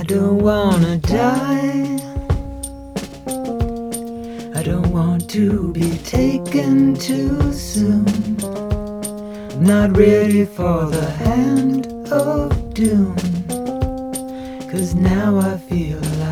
don't wanna die. I don't want to be taken too soon. I'm not ready for the hand of doom. 'Cause now I feel